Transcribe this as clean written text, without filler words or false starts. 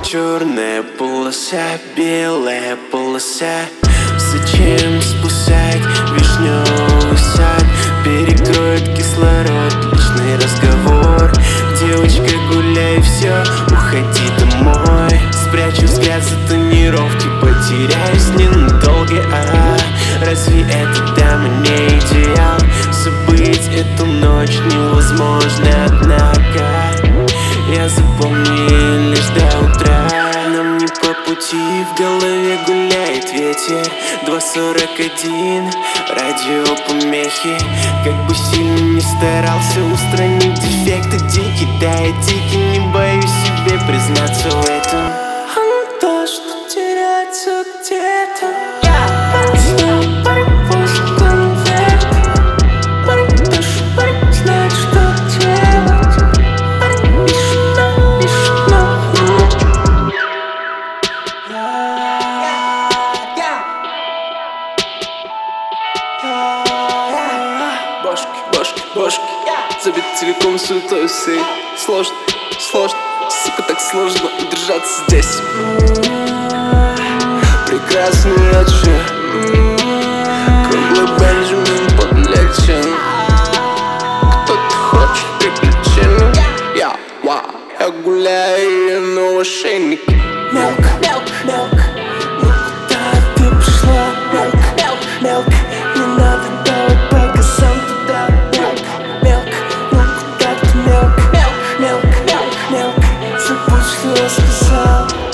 черная полоса, белая полоса. Зачем спасать вишневый сад? Перекроет кислород, личный разговор. Девочка, гуляй, все, уходи домой. Спрячу взгляд за тонировки, потеряюсь ненадолго. Разве это дама не идеал? Забыть эту ночь невозможно, однако я запомню лишь до утра. Нам не по пути, в голове гуляет ветер. 2:41, радиопомехи. Как бы сильно не старался устранить дефекты, дикий, да я дикий, не боюсь себе признаться в этом. Он то, что теряется где-то. Бошки, забит целиком суетой всей. Сложно, сука, так сложно удержаться здесь. Прекрасный вечер, круглый Бенджамин подлечен. Кто-то хочет приключений. Я гуляю на ошейнике. Мелк, ну куда ты пошла? Мелк, не надо, давай пока сам туда. Мелк, ну куда ты? Мелк, забудь, что я сказал.